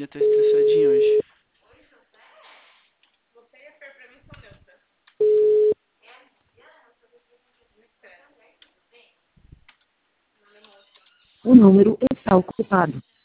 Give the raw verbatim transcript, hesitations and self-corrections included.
família tá estressadinha hoje. O número está ocupado.